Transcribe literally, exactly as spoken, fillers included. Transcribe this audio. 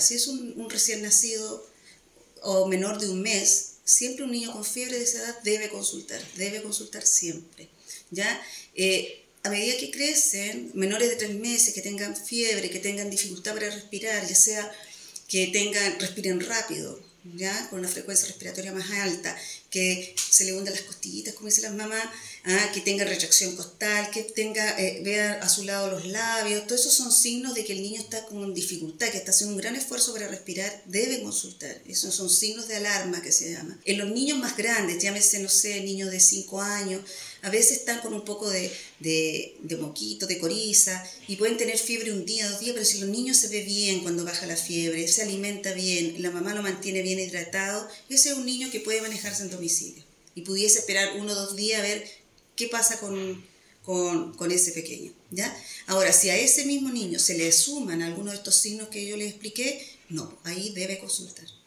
Si es un, un recién nacido o menor de un mes, siempre un niño con fiebre de esa edad debe consultar, debe consultar siempre, ¿ya? Eh, a medida que crecen, menores de tres meses, que tengan fiebre, que tengan dificultad para respirar, ya sea que tengan, respiren rápido, ¿ya? Con una frecuencia respiratoria más alta, que se le hundan las costillitas, como dicen las mamás, ¿ah? Que tenga retracción costal, que tenga, eh, vea a su lado los labios, todos esos son signos de que el niño está con dificultad, que está haciendo un gran esfuerzo para respirar, debe consultar. Esos son signos de alarma que se llama. En los niños más grandes, llámese, no sé, niños de cinco años, a veces están con un poco de, de, de moquito, de coriza, y pueden tener fiebre un día, dos días, pero si los niños se ve bien cuando baja la fiebre, se alimenta bien, la mamá lo mantiene bien hidratado, ese es un niño que puede manejarse en domicilio. Y pudiese esperar uno o dos días a ver qué pasa con, con, con ese pequeño, ¿ya? Ahora, si a ese mismo niño se le suman algunos de estos signos que yo les expliqué, no, ahí debe consultar.